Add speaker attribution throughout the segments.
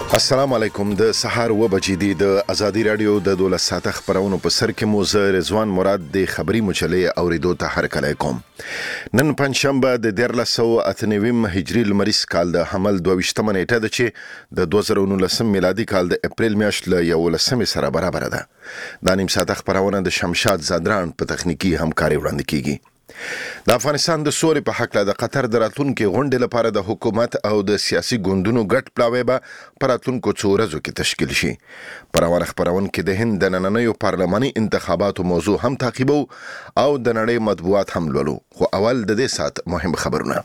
Speaker 1: السلام علیکم. د سهار و بجې دي د ازادي رادیو د 12 ساعته خبرونو په سر کې مو زه رضوان مراد د خبري مجلې اوریدو ته هرکلی کوم. نن پنځشنبه د 1398 هجري لمریز کال د حمل 22 نیټه ده چې د 2019 میلادي کال د اپریل میاشت له 11 سره برابر ده. د نیم ساعته خبرونه د شمشاد زادران په تخنیکی همکاري وړاندې کیږي. د افغانستان د سولې په حق له د قطر د راتلونکو غونډې لپاره د حکومت او د سیاسي ګوندونو ګډ پلاوی به په راتلونکو څو ورځو کې تشکیل شي. په روانه خبرونه کې د هند د نننیو پارلماني انتخاباتو موضوع هم تعقیبو او د نړۍ مطبوعات هم لولو. خو اول د دې سات مهم خبرونه.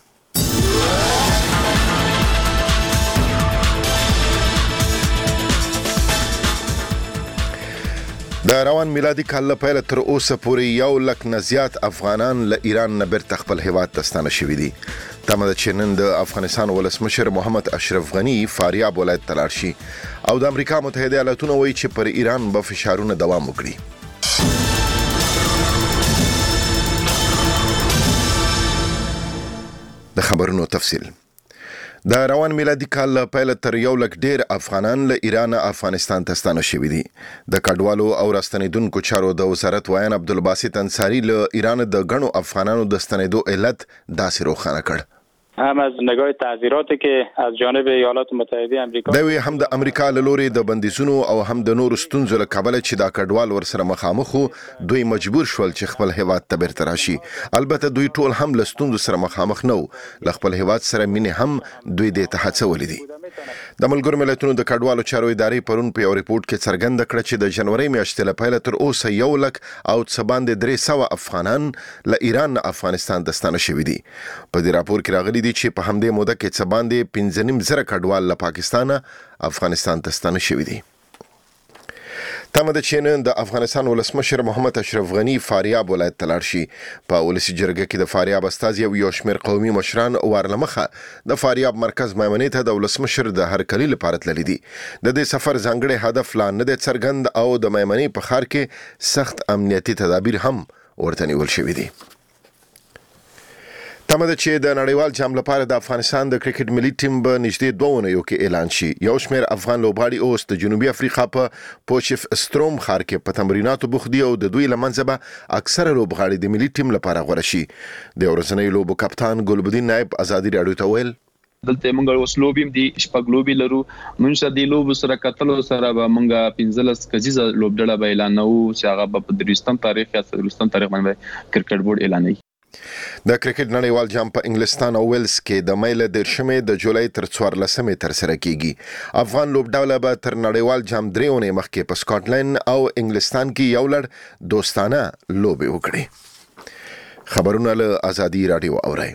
Speaker 1: د روان میلادي کال له پیل تر اوسه پورې 1 لک نه زیات افغانان له ایران نه بیرته خپل هیواد ته ستانه شوي دي. تمه ده چې نن د افغانستان ولسمشر محمد اشرف غنی فاریاب ولایت ته لاړ شي او د امریکا متحده ایالاتونو وایي چې پر ایران به فشارونه دوام وکړي. د خبرونو تفصیل. د روان میلادي کال له پیل تر 1 لک ډیر افغانان له ایران افغانستان ته ستانه شوي دي. د کډوالو او راستنیدونکو چارو د وزارت وایان عبدالباسط انصاری له ایران د غنو افغانانو د ستنیدو علت داسې روښانه کړ.
Speaker 2: هم از نگاه تعذیراتی که از جانب ایالات متحده آمریکا
Speaker 1: دوی هم د امریکا له لوري د بندیزونو او هم د نور ستونزو له کبله چې دا کډوال ورسره مخامخ دوی مجبور شول چې خپل هیواد ته بیرته راشي. البته دوی ټول هم له ستونزو سره مخامخ نه و. له خپل هیواد سره مینه هم دوی د هڅولې دي. د ملګرو ملتونو د کډوالو چارو ادارې پرون په یو ریپورت کې څرګنده کړه چې د جنوري میاشتې له پیل تر اوسه 1 لک او څه باندې 300 افغانان له ایران نه افغانستان ته ستانه شوي دي. په دې راپور کې راغلي دي چې په همدې موده کې څه باندې 15 زره کډوال له پاکستان افغانستان ته ستانه شوي دي. تمه ده چې نن د افغانستان ولسمشر محمد اشرف غنی فاریاب ولایت ته لاړ شي. په ولسی جرګه کې د فاریاب استازي او یو شمېر قومي مشران ورلمخه د فاریاب مرکز میمنې ته د ولسمشر د هرکلي لپاره تللي دي. د دې سفر ځانګړی هدف لا نه دی څرګند او د میمنې په ښار کې سخت امنیتي تدابیر هم ورته نیول شوي دي. تمه ده چې د نړیوال جام لپاره د افغانستان د کرکټ ملي ټیم به نږدې 2 اونیو کې اعلان شي. یو شمېر افغان لوبغاړي اوس د جنوبي افریقا په پوچف ستروم ښار کې په تمریناتو بوخت دي او د دوی له منځه به اکثره لوبغاړي د ملي ټیم لپاره غوره شي. د ورځنۍ لوبو کپتان ګلبدین نایب ازادي رادیو ته ویل
Speaker 3: دلته موږ اوس لوبیم دي شپږ لوبي لرو. موږ سره د لوب سره کتلو سره به موږ 15 کجیزه لوبډله به اعلانو چې هغه په درستان تاریخ یا درستان تاریخ باندې کرکټ بورډ اعلانوي.
Speaker 1: د کرکټ نړیوال جام په انګلستان او ویلز کې د میله د شمې د جولای تر 14 تر سره کیږي. افغان لوبډله به تر نړیوال جام 3 اونۍ مخکې په سکاټلند او انګلستان کې یو لړ دوستانه لوبې وکړي. خبرونه له ازادي رادیو اورئ.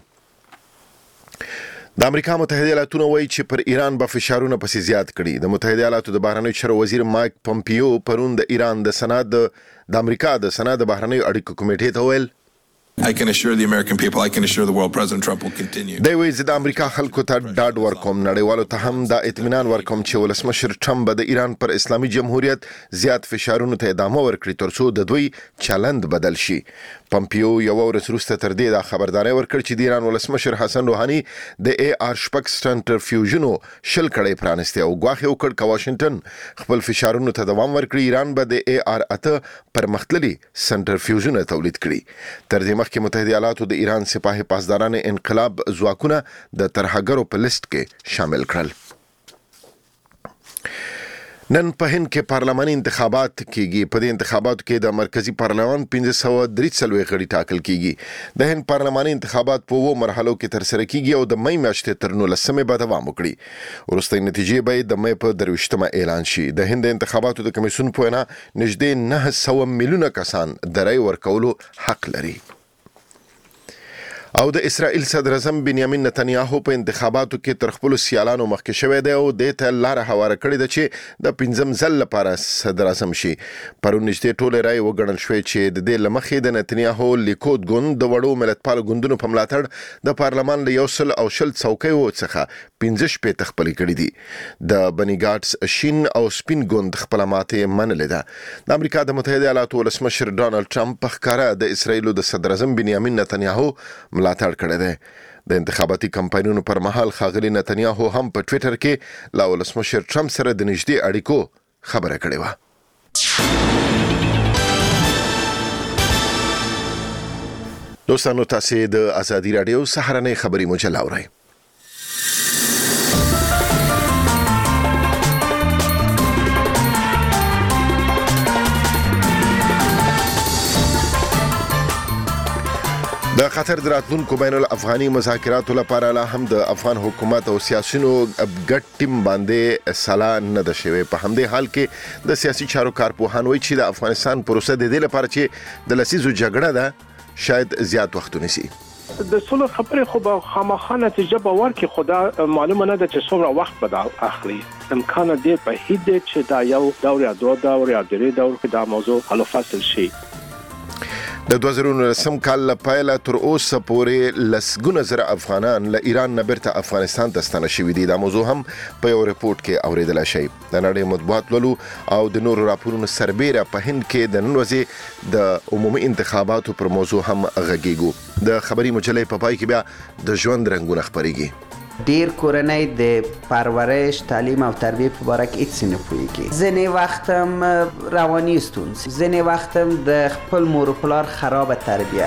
Speaker 1: د امریکا متحده ایالاتونو وایي چې پر ایران به فشارونه پسې زیات کړي. د متحده ایالاتو د بهرنیو چارو وزیر مایک پومپیو پرون د ایران د سند د امریکا د سند د بهرنیو اړیکو کمیټې ته ویل
Speaker 4: I can assure the American people, I can assure the world, President Trump will continue.
Speaker 1: دی وایي د امریکا خلکو ته ډاډ ورکوم، نړیوالو ته هم دا اطمینان ورکوم چې ولسمشر ټرمپ به د ایران پر اسلامي جمهوریت زیات فشارونو ته ادامه ورکړي ترڅو د دوی چلند بدل شي. پومپیو یو ورځ وروسته تر دې دا خبرداري ورکړ چې د ایران ولسمشر حسن روحاني د AR-6 سنټرفیوژنو شل کړي پرانسته او غواخي وکړ چې واشنگټن خپل فشارونو ته دوام ورکړي. ایران به د AR-8 پرمختللي سنټرفیوژن تولید کړي. تر دې مخکې متحده ایالاتو د ایران سپاه پاسداران انقلاب ځواکونه د ترهګرو په لیست کې شامل کړل. نن په هند کې پارلماني انتخابات کیږي. په دې انتخاباتو کې د مرکزی پارلمان 1543 غړي ټاکل کیږي. د هند پارلماني انتخابات په 2 مرحلو کې تر سره کیږي او د مې میاشتې تر 19 به دوام وکړي. وروستۍ نتیجې به د مې په 23 اعلان شي. د هند انتخاباتو د کمیسیون په وینا نږدې 900 میلیونه کسان د رای ورکولو حق لري. او د اسرائیل صدر اعظم بنیامین نتنیاهو په انتخاباتو کې تر خپل سیالانو مخکې شوی دی او د ته لار هواره کړی دی چې د 15 ځل لپاره صدر اعظم شي. پرون نشته ټول رای وګڼل شوی چې د دې لمخې د نتنیاهو لیکود ګوند د وړو ملتپال ګوندونو په ملاتړ د پارلمان له 100 او 10 څوکیو څخه 15 شپې تخپل کړی دي. د بنیګارډز شین او سپین ګوند خپل ماته منلې ده. د امریکا د متحده ایالاتو ولسمشر ډونالد ټرمپ په ښکارا د اسرائیل د صدر اعظم بنیامین نتنیاهو ملاتړ کړی دی. د انتخاباتي کمپاینونو پر مهال ښاغلي نتنیاهو هم په ټوئیټر کې له ولسمشر ټرمپ سره د نږدې اړیکو خبره کړې وه. دوستانو تاسو د ازادي رادیو سهارنۍ خبري مجله اورئ. د قطر د راتلونکو بین الافغاني مذاکراتو لپاره لا هم د افغان حکومت او سیاسيونو ګډ ټیم باندې سلا نه ده شوی. په همدې حال کې د سیاسي چارو کارپوهان وایي چې د افغانستان پروسه د دې لپاره چې د لسیزو جګړه ده شاید زیات وخت ونیسي.
Speaker 5: د څلور خبرې خو به خامخا نتیجه به ورکړي، خو دا معلومه نه ده چې څومره وخت به اخلي. امکان ډېر بعید دی چې دا یو دور یا دوه دور یا درې دور کې دا موضوع حل فصل شي.
Speaker 1: د 2019 کال له پیله تر اوسه پورې لسګونه زره افغانان له ایران نه بیرته افغانستان ته ستانه شوي دي. دا موضوع هم په یو رپورټ کې اوریدل شوی. د نړۍ مطبوعات لولو او د نورو راپورونو سربیره په هند کې د نن ورځې د عمومي انتخاباتو پر موضوع هم غږیږو. د خبري مجلې په پای کې بیا د ژوند رنګونه خبريږي.
Speaker 6: ډیر کورنۍ د پرورش، تعلیم او تربیه په اړه هیڅ نه پوهیږي. ځینې وخت هم رواني ستونزې، ځینې وخت هم د خپل مور او پلار خراب تربیه.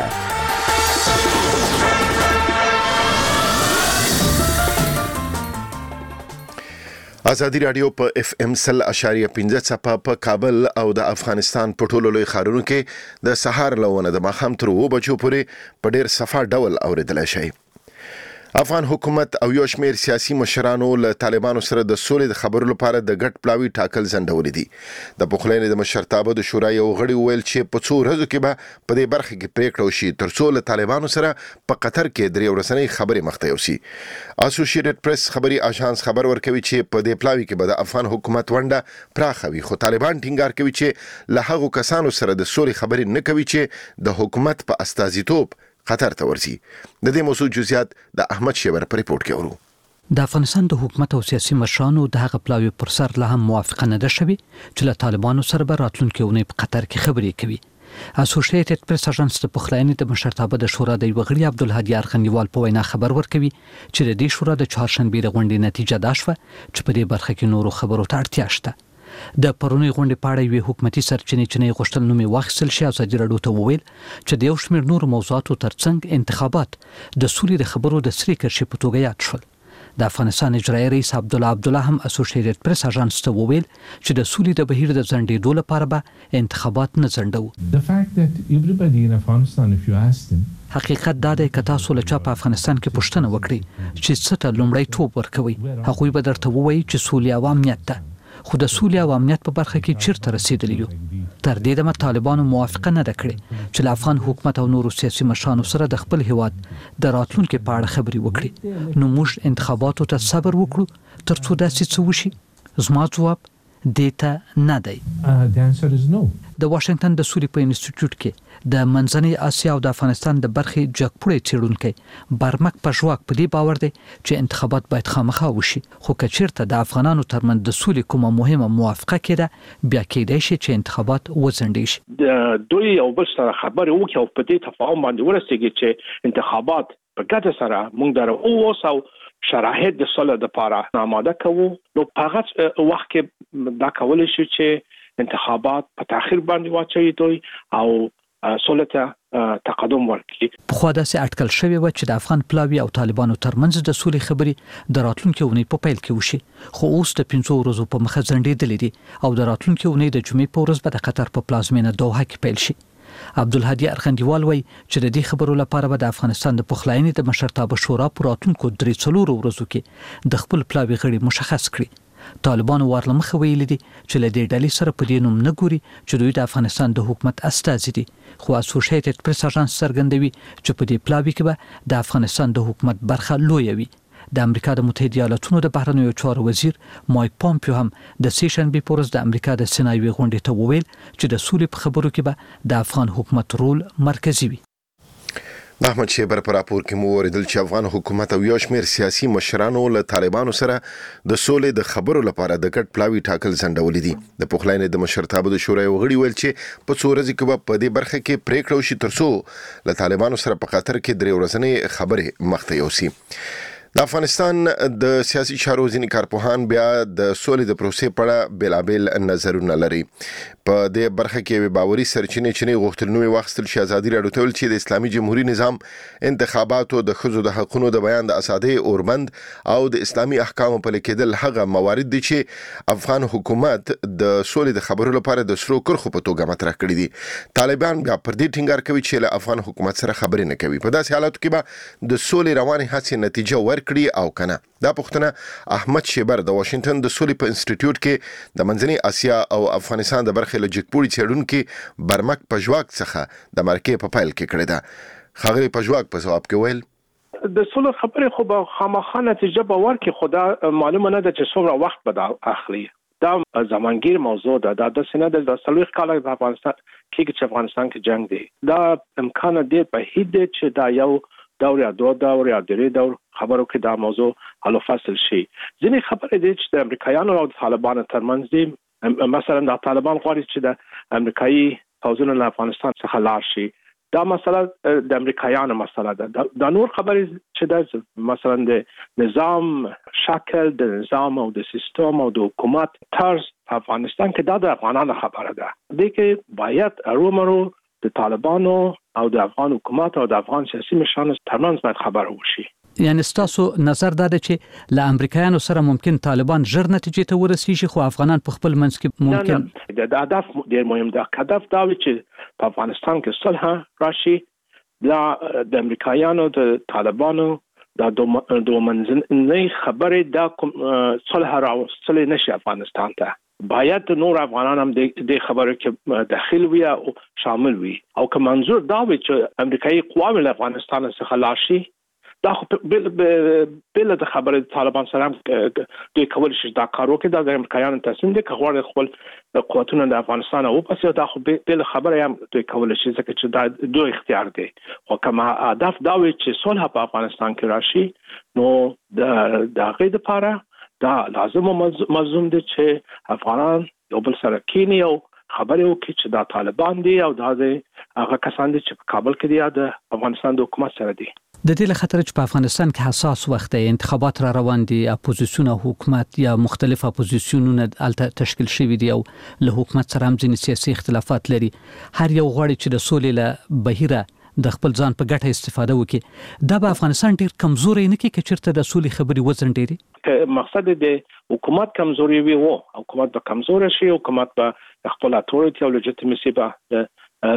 Speaker 1: ازادي رادیو په FM 100.5 څپه په کابل او د افغانستان په ټولو لوی ښارونو کې د سهار لونه د ماښام تر 2 بجو پورې په ډیر صفا ډول اوریدل شي. افغان حکومت او یو شمېر سیاسي مشرانو له طالبانو سره د سولې د خبرو لپاره د ګډ پلاوي ټاکل ځنډولې دي. د پخلاینې د مشرتابه د شورا یو غړي ویل چې په څو ورځو کې به په دې برخه کې پریکړه وشي ترڅو له طالبانو سره په قطر کې درې ورځنۍ خبرې مخته یوسي. اسوسییټډ پریس خبري اژانس خبر ورکوي چې په دې پلاوي کې به د افغان حکومت ونډه پراخوي، خو طالبان ټینګار کوي چې له هغو کسانو سره د سولې خبرې نه کوي چې د حکومت په استازیتوب قطر ته ورسي. د دې موضوع جزئیات د احمد شیبر په ریپورت کې ورو.
Speaker 7: د افغانستان د حکومت او سیاسي مشرانو د هغه پلاوی پر سر له هم موافقه نه ده شوې چې له طالبانو سره به راتلونکي اونۍ په قطر کې خبرې کوي. اسوسییټډ پریس اژانس د پخلاینې د مشرتابه د شورا د غړي عبدالهادي ارخندیوال په وینا خبر ورکوي چې د دې شورا د چهارشنبه د غونډې نتیجه دا شوه چې په دې برخه کې نورو خبرو ته اړتیا شته. د پرونی غونډې په اړه یو حکومتي سرچینې چې نه غوښتل نومي واخیستل شي. ازادي راډیو ته وویل چې د یو شمېر نور موضوعاتو ترڅنګ انتخابات د سولې د خبرو د سری کرښې په توګه یاد شول. د افغانستان اجرایي رئیس عبدالله هم اسوسییټډ پریس اژانس ته وویل چې د سولې د بهیر د ځنډېدو لپاره به انتخابات نه ځنډوو. حقیقت دا دی که تاسو له چا په افغانستان کې پوښتنه وکړئ چې څه ته لومړی ټوپ ورکوي، هغوی به درته ووایي چې سولې او امنیت ده. خو د سولې او امنیت په برخه کې چیرته رسیدلی یو؟ تر دې دمه طالبانو موافقه نه ده کړې چې له افغان حکومت او نورو سیاسي مشرانو سره د خپل هیواد د راتلونکي په اړه خبرې وکړي. نو موږ انتخاباتو ته صبر وکړو ترڅو داسې څه وشي؟ زما ځواب دیته نه دی. د واشنگټن د سولې په انسټیټیوټ کې د منځنۍ اسیا او د افغانستان د برخې جګپوړی څېړونکی برمک پژواک په دې باور دی چې انتخابات باید خامخا وشي، خو که چیرته د افغانانو ترمنځ د سولې کومه مهمه موافقه کېده بیا کېدای شي چې انتخابات وځنډېږي.
Speaker 5: د دوی یو بل سره خبرې وکړي او په دې تفاهم باندې ورسېږي چې انتخابات په ګډه سره موږ درو اوسو شرایط د صلح لپاره آماده کوو. نو په هغه وخت کې دا کولای شي چې انتخابات په تاخير باندې واچوي دوی او صلح ته تقدم ورکړي.
Speaker 7: په خو داسې اټکل شوی و چې د افغان پلاوی او طالبانو ترمنځ د سولې خبرې د راتلونکي اونۍ په پیل کې وشي، خو اوس د 5 ورځو په مخه ځنډېدلې دي او د راتلونکي اونۍ د جمعې په ورځ به د قطر په پلازمینه دوحه کې پیل شي. عبدالهادي ارخندیوال وایي چې د دې خبرو لپاره به د افغانستان د پخلاینې د مشرتابه شورا په راتلونکو 3-4 ورځو کې د خپل پلاوی غړي مشخص کړي. طالبانو ورلمخه ویلي دي چې له دې ډلې سره په دې نوم نه ګوري چې دوی د افغانستان د حکومت استازي دي، خو اسوسییټډ پریس اژانس څرګندوي چې په دې پلاوی کې به د افغانستان د حکومت برخه لوی وي. د امریکا د متحده ایالاتونو د بهرنیو چارو وزیر مایک پومپیو هم د سیشنبه په ورځ د امریکا د سنایوي غونډې ته وویل چې د سولې په خبرو کې به د افغان حکومت رول مرکزي وي.
Speaker 1: احمد شیبر پر راپور کې مو اوریدل چې افغان حکومت او یو شمېر سیاسي مشرانو له طالبانو سره د سولې د خبرو لپاره د ګډ پلاوي ټاکل ځنډولې دي. د پخلاینې د مشرتابه د شورا غړي ویل چې په څو ورځې کې په دې برخه کې پریکړه وشي ترڅو له طالبانو سره په خاطر کې درې ورځې خبرې مخته یوسي. د افغانستان د سیاسي چارو ځینې کارپوهان بیا د سولې د پروسې په اړه بیلابیل نظرونه لري. په دې برخه کې باوري سرچینې چې غوښتل نوې واخیستل شي ازادي راډیو ته ویل چې د اسلامي جمهوریت نظام انتخاباتو د ښځو د حقونو د بیان د ازادۍ اوربند او د اسلامي احکامو پلي کېدل هغه موارد دي چې افغان حکومت د سولې د خبرو لپاره د سرو کرښو په توګه مطرح کړي دي. طالبان بیا پر دې ټینګار کوي چې له افغان حکومت سره خبرې نه کوي. په داسې حالاتو کې به د سولې روانې هڅې نتیجه ورکړي او کنه. دا پوښتنه احمد شیبر د واشنگټن د سولې په انسټیټیوټ کې د منځنۍ اسیا او افغانستان د برخې له جګپوړي څېړونکي برمک پژواک څخه د مرکې په پیل کې کړې ده. خاغلی پژواک په جواب کې ویل
Speaker 5: د سولې خبرې خو به خامخا نتیجه به ورکړي، خو دا معلومه نه ده چې څومره وخت به اخلي. دا زمانګیر موضوع ده. دا د سینه د 40 کال د افغانستان کې افغانستان کې جنگ دی. دا امکان دی په هیڅ چې دا یو دور یا دو دور یا درې دور خبرو کې دا موضوع حل فصل شي. ځینې خبرې دي چې د امریکایانو او طالبانو ترمنځ دي. مثلا د طالبان غواړي چې د امریکایي پوځونو له افغانستان څخه لاړ شي. دا مسله د امریکایانو مسله ده. دا نور خبرې چې د مثلا د نظام شکل، د نظام او د سیستم او د حکومت طرز په افغانستان کې دا د افغانانو خبره ده. دې کې باید ارومرو د طالبانو او د افغان حکومت او د افغان سیاسي مشرانو ترمنځ باید خبره وشي.
Speaker 7: یعنی ستاسو نظر دا دی چې له امریکایانو سره ممکن طالبان ژر نتیجې ته ورسیږي، خو افغانان په خپل منځ کې ممکن
Speaker 5: د هدف ډیر مهم ده. هدف دا وي چې په افغانستان کې صلح راشي. د امریکایانو د طالبانو د دوه منځنۍ خبرې د صلح راوستل نشي افغانستان ته. باید نور افغانان هم د خبرو کې داخل وي او شامل وي. او که منظور دا وي چې امریکایي قواوې له افغانستان څخه لاړ شي، دا خو بل د خبرې طالبان سره دوی کول شي دا کار وکړي. دا د امریکایانو تصمیم دی که غواړي خپل قوتونه د افغانستان وباسي، دا خو بل خبره هم دوی کول شي ځکه چې دا دوی اختیار دی. خو کما هدف دا وي چې صلح په افغانستان کې راشي، نو د هغې لپاره دا لازم او ملزوم دي چې افغانان یو بل سره کینی او خبرې وکړي چې دا طالبان دي او دا هغه کسان دي چې په کابل کې دي یا د افغانستان د حکومت سره دي.
Speaker 7: د دې له خطر چې په افغانستان کې حساس وخت دی، انتخابات را روان دي، اپوزیسیون او حکومت یا مختلف اپوزیسیونونه الته تشکیل شوي دي او له حکومت سره هم ځینې سیاسي اختلافات لري. هر یو غواړي چې د سولې له بهیره د خپل ځان په ګټه استفاده وکړي. دا به افغانستان ډیر کمزوري نه کې چیرته د سولې خبرې وزن ډیري.
Speaker 5: مقصد د حکومت کمزوري وي، حکومت به کمزور شي، حکومت به خپل اتورټي او لجټیمیسي به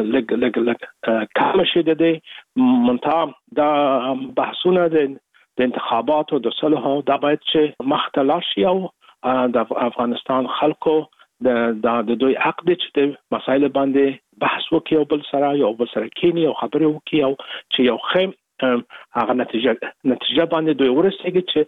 Speaker 5: لګ کم شي. د منتها دا بحثونه د انتخاباتو د صلح دا باید چې مختلف شي او د افغانستان خلکو د دوی حق دي چې د مسایل باندې بحث وکړي او بل سره کینی او خبرې وکړي او چې یو خیم هغه نتیجه باندې دوی ورسېږي چې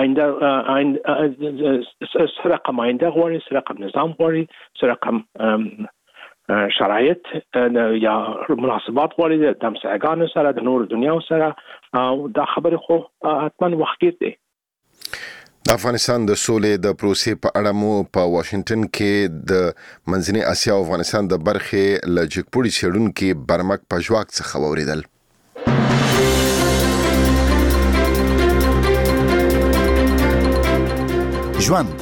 Speaker 5: آینده سره رقم آینده غواړي، سره رقم نظام غواړي، سره رقم شرایط یا مناسبات غواړي د همسایګانو سره د نور دنیا سره. او دا خبره خو حتما وختګیر دی.
Speaker 1: د افغانستان د سولې د پروسې په اړه مو په واشنگټن کې د منځنۍ اسیا او افغانستان د برخې له جګپوړي څېړونکي برمک پژواک څخه واوریدل.
Speaker 8: ژوند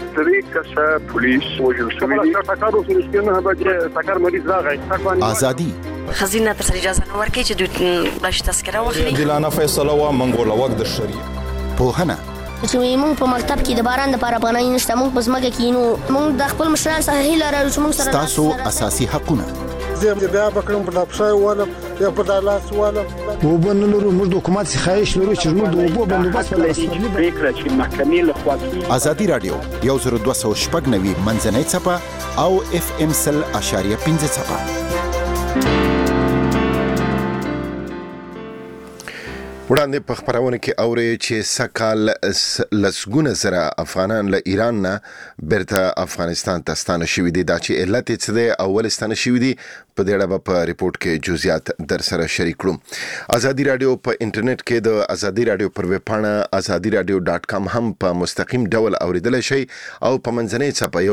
Speaker 8: ازادي
Speaker 9: خزینه تر اجازه نه ورکړي چې دوی بلش تذکره واخلي.
Speaker 10: دلانه فیصله وا منګول وګ د شریعت
Speaker 8: پوهنه
Speaker 11: چې موږ په مکتب کې د باران لپاره افغانۍ نشته، موږ په ځمکه کې نو موږ د خپل مشرانو څخه هیله لرو چې موږ سره
Speaker 8: تاسو اساسي حقونه
Speaker 12: زه بیا بکرم په تاسو والا یا په دالاس والا وبنلو موږ د حکومت خواهش لرو چې موږ د وبو بندوبست په
Speaker 5: فکر چې محکمې له خوا
Speaker 8: ازادي رادیو 1290 منځنۍ صفه او اف ام سل اشاریه 15 صفه.
Speaker 1: وړاندې په خبرونه کې اوري چې سکهال لسګونه زره افغانان له ایران نه بیرته افغانستان ته ستانه شوي دي. دا چې علت یې څه دی او ولې ستانه شوي دي په دې اړه په ریپورت کې جزئیات در سره شریک کړو. ازادي رادیو په انټرنیټ کې د ازادي رادیو پر ویب پاڼه azadiradio.com هم په مستقیم ډول اوریدل شي او په منځنۍ څپه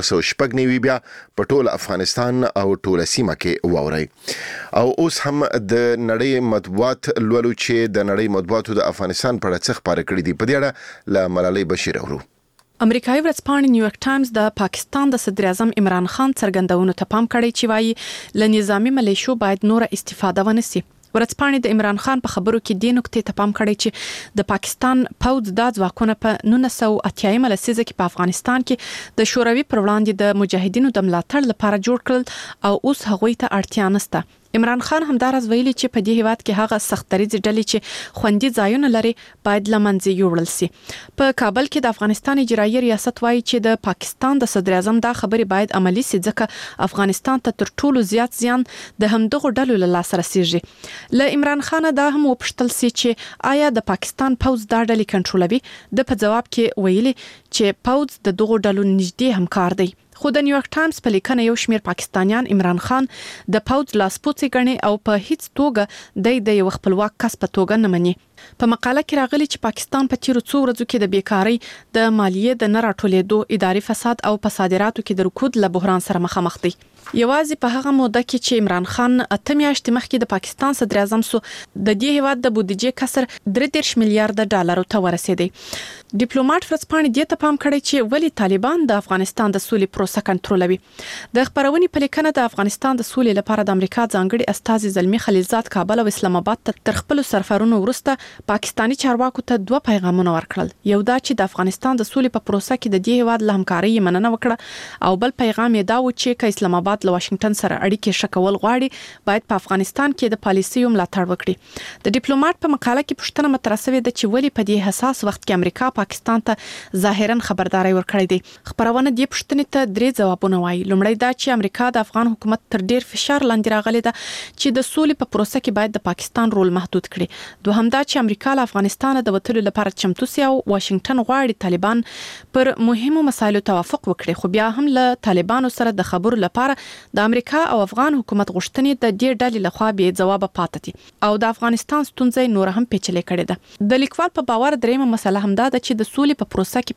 Speaker 1: 1290 بیا په ټول افغانستان او ټول سیمه کې واوري. او اوس هم د نړۍ مطبوعات لولو چې د نړۍ مطبوعاتو د افغانستان په اړه څه خبرې کړې دي. په دې اړه له ملالۍ بشیر اورو.
Speaker 13: امریکایي ورځپاڼه نیویارک ټایمز د پاکستان د صدر اعظم عمران خان څرګندونو ته پام کړی چې وایي ل نظامی ملیشو باید نور استفاده ونشي. ورځپاڼه د عمران خان په خبرو کې د نقطې ته پام کړی چې د پاکستان پوځ د ځواکونو په 1980 لسیزه کې په افغانستان کې د شوروي پر وړاندې د مجاهدینو د ملاتړ لپاره جوړ کړل او اوس هغوی ته اړتیا نشته. عمران خان همدارس ویلي چې په دې هیواد کې هغه سختريځ ډلې چې خوندي ځایونه لري باید لمنځه یوړل شي. په کابل کې د افغانستان اجرایي ریاست وایي چې د پاکستان د صدر اعظم دا خبرې باید عملی شي ځکه افغانستان ته تر ټولو زیات زیان د همدغه ډلو له لاسه رسیږي. له عمران خان دا هم وپوښتل شي چې آیا د پاکستان پوځ دا ډلې کنټرولوي؟ د په جواب کې ویلي چې پوځ د دغه ډلو نږدې همکار دی. خو د نیویارک ټایمز په لیکنه یو شمېر پاکستانیان عمران خان د پوځ لاسپوڅي ګڼي او په هیڅ توګه د یو خپلواک کس په توګه نه مني. په مقاله کې راغلي چې پاکستان په تیرو څو ورځو کې د بیکاری، د مالیې د نه راټولېدو، اداري فساد او په صادراتو کې د رکود له بحران سره مخامخ دي. یوازې په هغه موده کې چې عمران خان 8 میاشتې مخکې د پاکستان صدر اعظم سو د دې هیواد د بودیجې کسر 33 میلیارډ ډالر ته ورسېدی. ډیپلوماټ ورځپاڼه دې ته پام کړی چې ولی طالبان د افغانستان د سولې پروسه کنټرولوي. د خبرونې په لیکنه د افغانستان د سولې لپاره د امریکا ځانګړي استازي زلمی خلیلزاد کابل او اسلام آباد ته تر خپل سرفرونو وروسته پاکستانی چارواکو ته 2 پیغامونه ورکړل. یو دا چې د افغانستان د سولې په پروسه کې د دې هیواد له همکارۍ مننه وکړه او بل پیغام یې دا و چې ک اسلام آباد له واشنگټن سره اړیکې شکول غواړي باید په افغانستان کې د پالیسیو ملاتړ وکړي. د ډیپلوماټ په مقاله کې پوښتنه مطرح شوې ده چې ولی په دې حساس وخت کې امریکا پاکستان ته ظاهرا خبرداري ورکړې ده. خبرونه دې پوښتنې ته 3 ځوابونه وایي. لومړی دا چې امریکا د افغان حکومت تر ډیر فشار لاندې راغلي ده چې د سولې په پروسه کې باید د پاکستان رول محدود کړي. دوهم دا چې امریکا له افغانستان د وټلو لپاره چمتو سي او واشنگټن غواړي طالبان پر مهمو مسایلو توافق وکړي. خو بیا هم له طالبانو سره د خبرو لپاره د امریکا او افغان حکومت غوښتنې د دې ډلې لخوا به جواب پاتې دي او د افغانستان ستونزې نور هم پیچلې کړي ده. د لیکوال په باور دریمه مسله هم دا ده چې د سولې په پروسه کې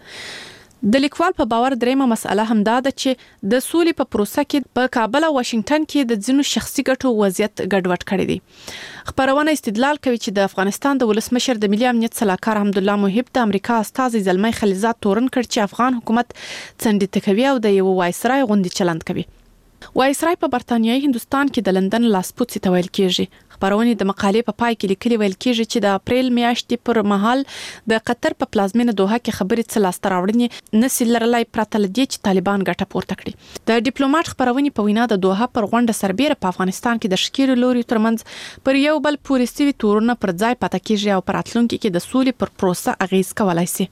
Speaker 13: د سولې په پروسه کې په کابل او واشنگټن کې د ځینو شخصي ګټو وضعیت ګډوډ کړی دی. خبرونه استدلال کوي چې د افغانستان د ولسمشر د ملي امنیت سلاکار حمدالله محب د امریکا استازي زلمی خلیلزاد تورن کړ چې افغان حکومت څنډې کوي او د یو وایسرای غونډې چلند کوي. وایسرای په برتانیايي هندستان کې د لندن لاسپوڅي ته ویل کېږي. خبرونه د مقالې په پای کې لیکلي ویل کېږي چې د اپریل میاشتې پر مهال د قطر په پلازمینه دوحه کې خبرې څه لاس تراوړنې نسي لرلای پرته لدی چې طالبان ګټه پورته کړي. د ډیپلوماټ خبرونه په وینا د دوحه پر غونډه سربېره په افغانستان کې د شکیر لوري ترمنځ پر یو بل پورې سوي تورونه پر ځای پاتې کېږي او پر راتلونکي کې د سولې پر پروسه اغیز کولای شي.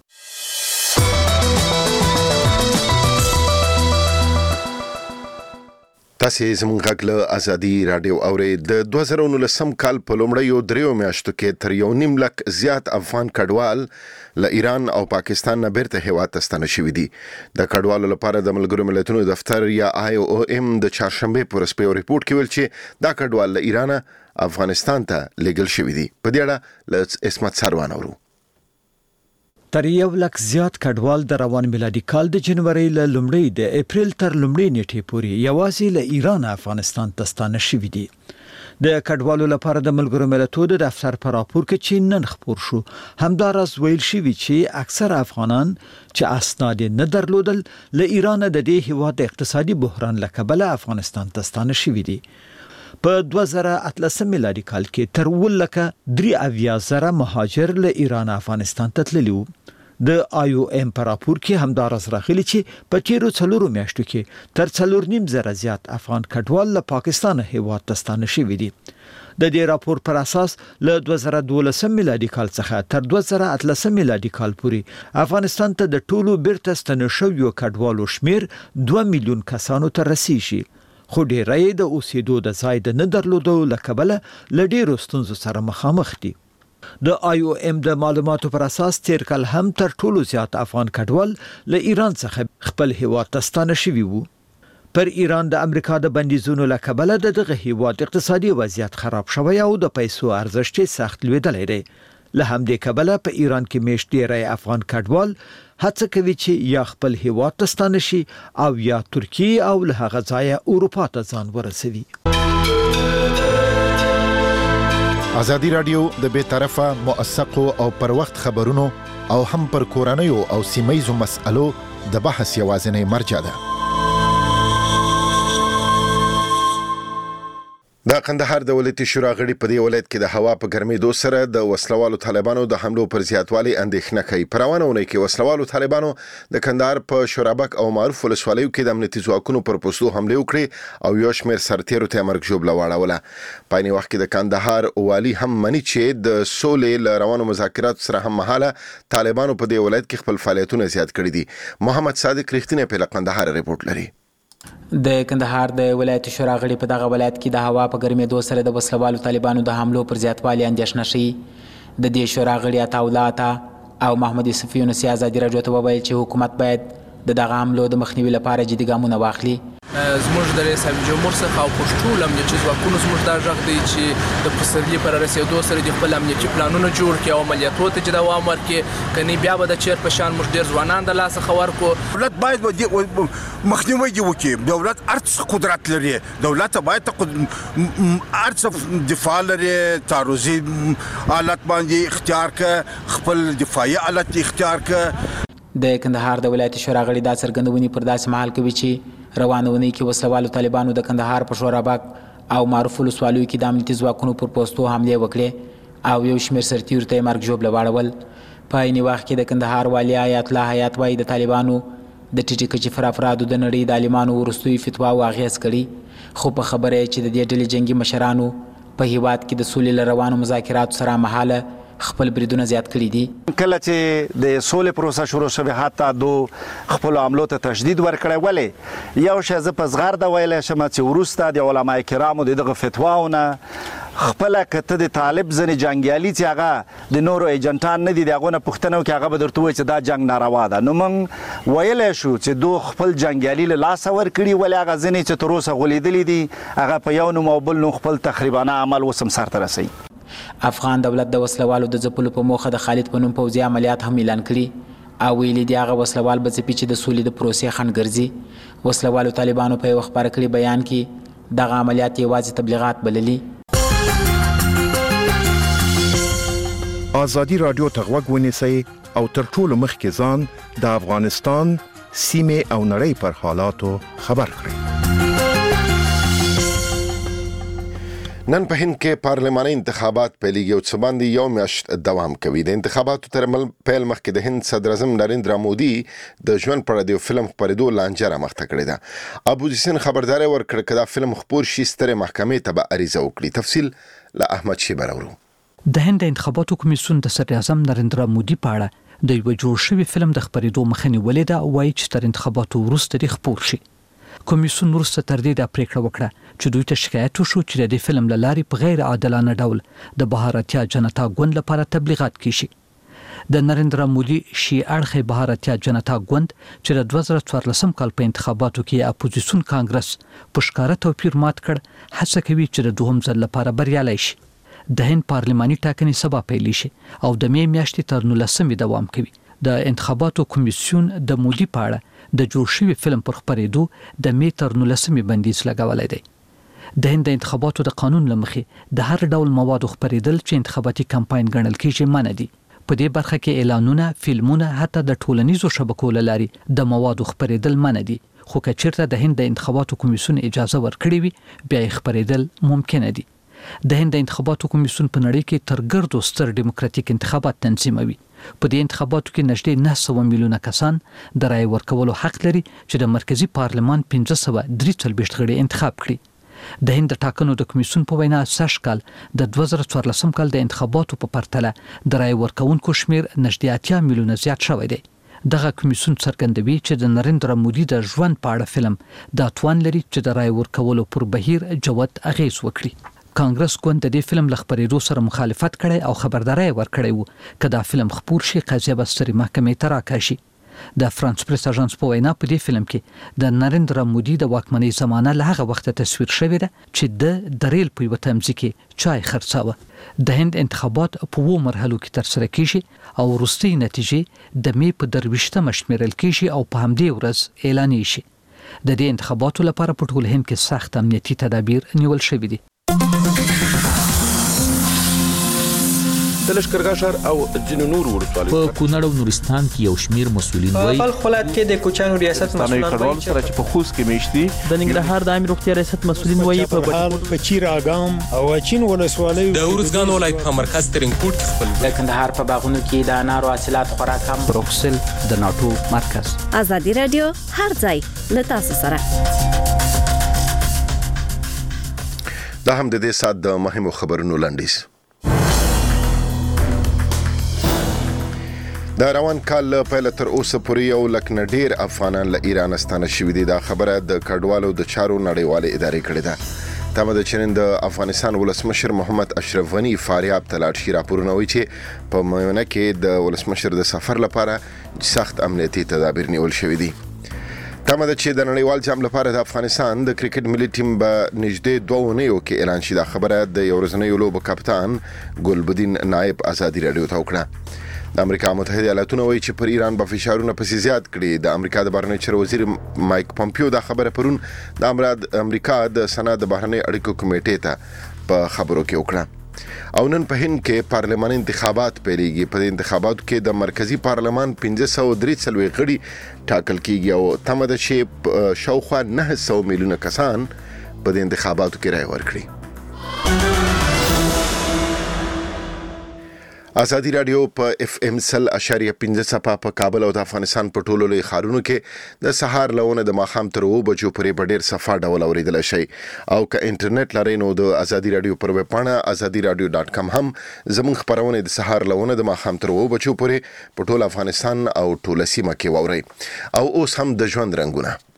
Speaker 1: تاسو زموږ غږ له ازادي رادیو اورئ. د 2019 کال په لومړیو 3 میاشتو کې تر 1.5 لک زیات افغان کډوال له ایران او پاکستان نه بیرته هیواد ته ستنه شوي دي. د کډوالو لپاره د ملګرو ملتونو دفتر یا IOM د چهارشنبه پر سپیو ریپورت کې ویل چې دا کډوال له ایران افغانستان ته لیږل شوي دي. په دې اړه له اسمت سروان اورو.
Speaker 14: تر 1 لک زیات کډوال د روان میلادي کال د جنوري له لومړۍ د اپریل تر لومړۍ نیټې پورې یوازې له ایران افغانستان ته ستانه شوي دي. د کډوالو لپاره د ملګرو ملتونو د دفتر پر راپور کې چې نن خبر شو همدارس ویل شوی چې اکثر افغانان چې اسناد نه درلودل له ایران د دې هیواد اقتصادي بحران له کبله افغانستان ته ستانه شوي دي. په 2013 میلادي کال کې تر 1,83,000 مهاجر له ایران افغانستان ته تللي وو. د IOM پر راپور کې همدارس راغلي چې په تیرو 4 میاشتو کې تر 4.5 زیات افغان کډوال له پاکستان هیواد ته ستانه شوي دي. د دې راپور پر اساس له 2012 میلادي کال څخه تر 2013 میلادي کال پورې افغانستان ته د ټولو بیرته ستنه شویو کډوالو شمیر 2 میلیون کسانو ته رسیږي. خو ډیری د اوسېدو د ځای د نه درلودو له کبله له ډیرو ستونزو سره مخامخ دي. د IOM د معلوماتو پر اساس تیر کال هم تر ټولو زیات افغان کډوال له ایران څخه خپل هیواد ته ستانه شوي وو. پر ایران د امریکا د بندیزونو له کبله دغه هیواد اقتصادي وضعیت خراب شوی او د پیسو ارزښت سخت لویدلی دی. له همدې کبله په ایران کې میشت ډیری افغان کډوال هڅه کوي چې یا خپل هیواد ته ستانه شي او یا ترکیه او له هغه ځایه اروپا ته ځان ورسوي.
Speaker 8: ازادي رادیو د بیطرفه موثقو او پر وخت خبرونو او هم پر کورنیو او سیمایزو مسألو د بحث یوازینی مرجع ده.
Speaker 1: د قندهار د ولایتي شورا غړي په دې ولایت کې د هوا په ګرمېدو سره د وسلوالو طالبانو د حملو پر زیاتوالي اندېښنه کوي. په روانه اونۍ کې وسلوالو طالبانو د کندهار په شورابک او معروف ولسوالیو کې د امنیتي ځواکونو پر پوستو حمله وکړې او یو شمېر سرتیرو ته مرګ ژوبله واړوله. په عین وخت کې د کندهار والي هم مني چې د سولې له روانو مذاکراتو سره هم مهاله طالبانو په دې ولایت کې خپل فعالیتونه زیات کړي دي. محمد صادق رښتینی په قندهار ریپورت لري.
Speaker 15: د کندهار د ولایت شورا غړي په دغه ولایت کې د هوا په ګرمېدو سره د وسلوالو طالبانو د حملو پر زیاتوالي اندېښنه شي. د دې شورا غړي عطاءالله عطا او محمد یوسف یونسي ازادي راډیو ته وویل چې حکومت باید د دغه حملو د مخنیوي لپاره جدي ګامونه واخلي.
Speaker 16: زموږ د رئیس جمهور څخه او پښتو امنیتي ځواکونو زموږ دا غږ دی چې د پسرلي پر رسیدو سره د خپل امنیتي پلانونه جوړ کړي او عملیاتو ته دوام ورکړي. کني بیا به د چیر په شان موږ ډیر ځوانان د لاسه خبر کو.
Speaker 17: دولت باید مخنیوي وکړي. دولت ارڅ قدرت لري. دولت باید ارڅ دفاع لري. تعرضي آلات باندې اختیار ک خپل دفاعي آلات اختیار ک.
Speaker 15: د کندهار د ولایت شورا غړي دا څرګندونې پر داسې مهال کوي چې روانه اونۍ کې وسلوالو طالبانو د کندهار په شورابک او معروف ولسوالیو کې د امنیتي ځواکونو پر پوستو حملې وکړې او یو شمېر سرتیرو ته یې مرګ ژوبله واړول. په عین وخت کې د کندهار والي حیات الله حیات وایي د طالبانو د ټیټې کچې پر افرادو د نړۍ د عالمانو وروستیو فتواو اغېز کړي. خو په خبره یې چې د دې ډلې جنګي مشرانو په هیواد کې د سولې له روانو مذاکراتو سره مهاله خپل بریدونه زیات کړي دي.
Speaker 18: کله چې د سولې پروسه شروع شوه حتی دو خپل عملو ته تشدید ورکړی. ولې یو شی زه په زغرده ویلی شم چې وروسته د علما کرامو دغه فتواونه خپله کته د طالب ځنې جنګیالي چې هغه د نورو ایجنټان نه دي د هغو نه پوښتنه وکړي هغه به درته ووایي چې دا جنګ ناروا ده. نو موږ ویلی شو چې دو خپل جنګیالي له لاسه ورکړي. ولې هغه ځینې چې تر اوسه غولېدلي دي هغه په یو نوم او بل نوم خپل تخریبانه عمل اوس هم سرته رسوي.
Speaker 15: افغان دولت د وسلوالو د ځپلو په موخه د خالد په نوم پوځي عملیات هم اعلان کړي او ویلي دي هغه وسلوال به ځپي چې د سولې د پروسې خنډ ګرځي. وسلوالو طالبانو په یو خپاره کړي بیان کې دغه عملیات یوازې تبلیغات بللي.
Speaker 8: ازادي رادیو ته غوږ ونیسئ او تر ټولو مخکې ځان د افغانستان سیمې او نړۍ پر حالاتو خبر کړئ.
Speaker 1: نن په هند کې پارلماني انتخابات پیلېږي او څه باندې یو میاشت دوام کوي. د انتخاباتو تر پیل مخکې د هند صدر اعظم نریندرا مودي د ژوند پر د فلم خپرېدو لانجه رامخته کړې ده. اپوزیسیون خبرداري ورکړه چې دا فلم خپور شي سترې محکمې ته به عریضه وکړي. تفصیل له احمد شیبر اورو.
Speaker 7: د هند انتخاباتو کمیسیون د صدر اعظم نریندرا مودي په اړه د یو جوړ شوی فلم د خپرېدو مخه نیولې ده او وايي چې تر انتخاباتو وروسته خپور شي. کمیسیون وروسته تر دې د پریکړه وکړه چې دوی ته شکایت وشو چې د دې فلم له لارې په غیر عادلانه ډول د بهارتیا جنتا ګوند لپاره تبلیغات کیشي. د نریندرا مودي شي اړخه بهارتیا جنتا ګوند چې د 2014 کال په انتخاباتو کې اپوزیسیون کانګرس په ښکاره توپیر مات کړ هڅه کوي چې د دوهم ځل لپاره بریالي شي. د هند پارلماني ټاکنې سبا پیل شي او د می میاشتې تر 19 دوام کوي. د انتخاباتو کمیسیون د مودي په اړه د جوړ شوی فلم پر خپرېدو د می تر 19 بندیز لګولای دی. د هند انتخاباتو د قانون لمخې د هر ډول موادو خپرېدل چې انتخاباتي کمپاین ګڼل کېږي منع دي. په دې برخه کې اعلانونه، فلمونه، حتی د ټولنیزو شبکو له لارې د موادو خپرېدل منع دي. خو که چیرته د هند د انتخاباتو کمیسیون اجازه ورکړي وي بیا یې خپرېدل ممکن دي. د هند انتخاباتو کمیسیون په نړۍ کې تر ګردو ستر ډیموکراتیک انتخابات تنظیموي. په دې انتخاباتو کې نږدې 900 میلیونه کسان د رای ورکولو حق لري چې د مرکزی پارلمان 1543 غړي انتخاب کړي. د هند ټاکنو د کمیسیون په وینا سږ کال د 2014 کال د انتخاباتو په پرتله د رای ورکونکو شمیر نږدې 80 میلیونه زیات شوی دی. دغه کمیسیون څرګندوي چې د نریندرا مودي د ژوند په اړه فلم د توان لري چې د رای ورکولو پر بهیر جوت اغیز وکړي. کانګرس ګوند د دې فلم لخپرېدو سره مخالفت کړي او خبرداري ورکړي وو چې دا فلم خپور شي قضیه به سترې محکمې ته راکشي. د فرانس پریس اژانس په وینا په دې فلم کې د نریندرا مودي د واکمنۍ زمانه له هغه وخت تصویر شوې ده چې د ریل په یو تمځي کې چای خرڅاوه. د هند انتخابات په 2 مرحلو کې ترسره کیږي او وروستۍ نتیجې د می په 23 شمیرل کیږي او په همدې ورځ اعلان شي. د دې انتخاباتو لپاره په ټول هند کې سخت امنیتي تدابیر نیول شوي دي.
Speaker 19: د لشکرګاه ښار او ځینو نورو ولسوالیو
Speaker 20: په کونړ او نورستان کې یو شمیر مسؤلین وایي
Speaker 21: په خپل کې د کوچانو ریاست مسؤلین
Speaker 19: وایي چې په خوست کې میشتي
Speaker 21: د ننګرهار د امیر روغتیا ریاست مسؤلین وایي
Speaker 12: په چیر اګام او چین ولسوالیو
Speaker 20: د ورزګان ولایت په مرکز ترینکوټ کې خپل
Speaker 15: د کندهار په باغونو کې د انارو حاصلات خورا کم.
Speaker 7: بروکسل د ناتو مرکز.
Speaker 22: ازادي رادیو هر ځای له تاسو سره.
Speaker 1: دا هم د دې سات د مهمو خبرونو لنډیز. د روان کال پیل تر اوسه پورې یو لک نه ډیر افغانان له ایران ستانه شوي دي. دا خبره د کډوالو د چارو نړیوالې ادارې کړې ده. تمه ده چې د افغانستان ولسمشر محمد اشرف غنی فاریاب ته لاړ شي. راپورونه وایي چې په میونه کې د ولسمشر د سفر لپاره سخت امنیتي تدابیر نیول شوي دي. تمه ده چې د نړیوال جام لپاره د افغانستان د کرکټ ملي ټیم به نږدې 2 اونیو کې اعلان شي. دا خبره د یو ورځنیو لوبو کپتان ګلبدین نائب ازادي رادیو ته وکړه. د امریکا متحده ایالاتونو وایي چې پر ایران به فشارونه پسې زیات کړي. د امریکا د بهرنی چارو وزیر مایک پومپیو دا خبره پرون د امریکا د سنا د بهرنی اړیکو کمیټې ته په خبرو کې وکړه. او نن په هند کې پارلماني انتخابات پیلېږي. په دې انتخاباتو کې د مرکزی پارلمان 1543 غړي ټاکل کیږي او تمه ده چې شاوخوا 900 میلیونه کسان په دې انتخاباتو کې رائے ورکړي. ازادي رادیو په اف ام 100.5 په کابل او د افغانستان په ټولو لوی ښارونو کې د سهار لونه د ماښام تر 2 بجو پورې په ډیر صفا ډول اوریدل شي. او که انټرنیټ لرئ نو د ازادي رادیو پر ویب پاڼه azadiradio.com هم زموږ خبرونه د سهار لونه د ماښام تر 2 بجو پورې په ټول افغانستان او ټول سیمه کې واورئ. او اوس هم د ژوند رنگونه.